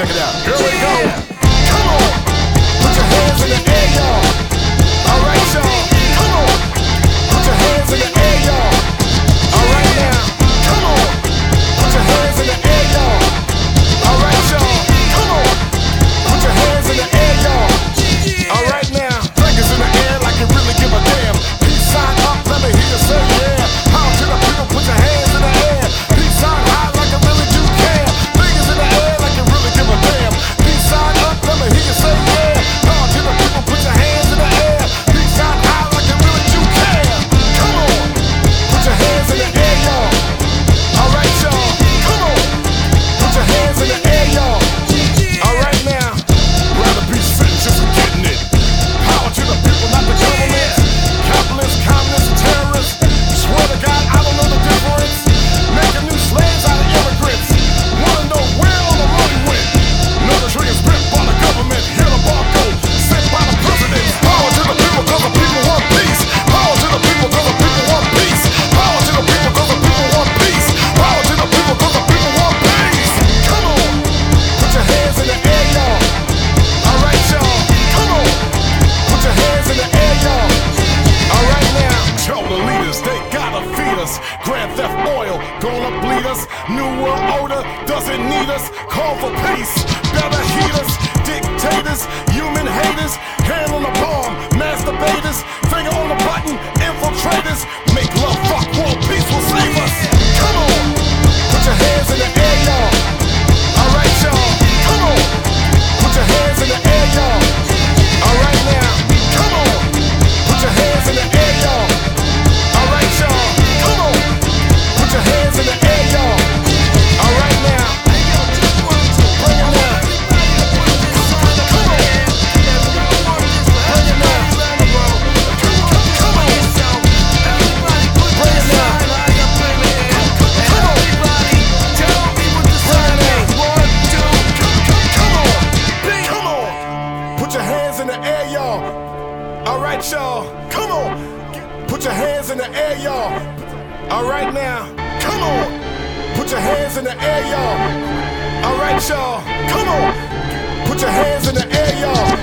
Check it out. Here we go. Come on. Put your hands in the air, y'all. Alright, y'all. Come on. Put your hands in the air, y'all. Alright now. Come on. Put your hands in the air, y'all. Alright, y'all. Come on. Put your hands in the air, y'all. Alright now. Fingers in the air like you really give a damn. Peace sign up, let me hear you say yeah. How to the people, put your hands in the air. Peace sign high like you really do care. Fingers in the air like you really give a damn. Peace sign up, let me hear you say yeah. How to the people, put your hands in the air. Peace sign high like you really do care. Come on, put your hands in the air, y'all. Alright, y'all. Come on, put your hands in the air, y'all. Alright now, rather be sitting just for getting it. Power to the people, not the government. Capitalists, communists, and terrorists. Swear to God, I don't know the difference. Making new slaves out of immigrants. Wanna know where all the money went? Know the triggers ripped by the government. Hear the barcode sent by the president. Power to the people, cause the people want peace. Power to the people, cause the people want peace. Power to the people, cause the people want peace. Power to the people, cause the people want peace. Come on, put your hands in the air, y'all. Alright, y'all. Come on, put your hands in the air, y'all. Alright now, tell the leaders they gotta feed us. Grand Theft Oil gonna bleed us. New World Order doesn't need us. Call for peace, better heat us. Dictators, human haters, hand on the bomb, masturbators, finger on the button, infiltrators. Make love, fuck, world peace will save us. Come on, put your hands in the air, y'all. Alright, y'all. Come on, put your hands in the air, y'all. Alright now, come on, put your hands in the air, y'all. Alright, y'all. Come on, put your hands in the air, y'all. Alright now, bring it now. Come on, bring it now. Come on, bring it now. Come on, come on, put your hands in the air, y'all. Alright, y'all. Come on, put your hands in the air, y'all. Alright now, come on, put your hands in the air, y'all. Alright, y'all. Come on, put your hands in the air, y'all.